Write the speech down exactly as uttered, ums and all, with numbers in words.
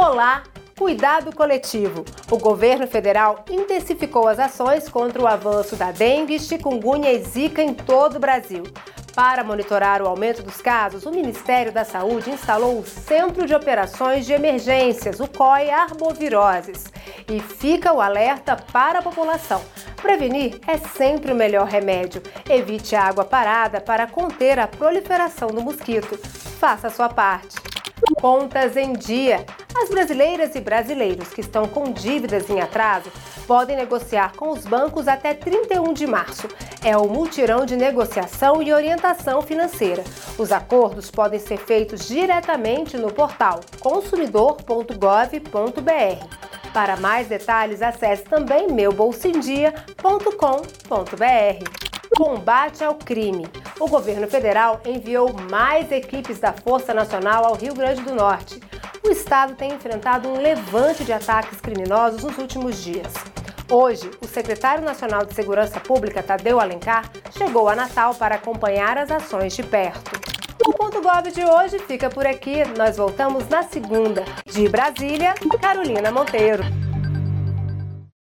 Olá! Cuidado coletivo. O governo federal intensificou as ações contra o avanço da dengue, chikungunya e zika em todo o Brasil. Para monitorar o aumento dos casos, o Ministério da Saúde instalou o Centro de Operações de Emergências, o C O I Arboviroses. E fica o alerta para a população. Prevenir é sempre o melhor remédio. Evite a água parada para conter a proliferação do mosquito. Faça a sua parte. Contas em dia. As brasileiras e brasileiros que estão com dívidas em atraso podem negociar com os bancos até trinta e um de março. É o mutirão de negociação e orientação financeira. Os acordos podem ser feitos diretamente no portal consumidor ponto gov ponto br. Para mais detalhes, acesse também meu bolsindia ponto com ponto br. Combate ao crime. O governo federal enviou mais equipes da Força Nacional ao Rio Grande do Norte. O estado tem enfrentado um levante de ataques criminosos nos últimos dias. Hoje, o secretário nacional de Segurança Pública, Tadeu Alencar, chegou a Natal para acompanhar as ações de perto. O Ponto Gov de hoje fica por aqui. Nós voltamos na segunda. De Brasília, Carolina Monteiro.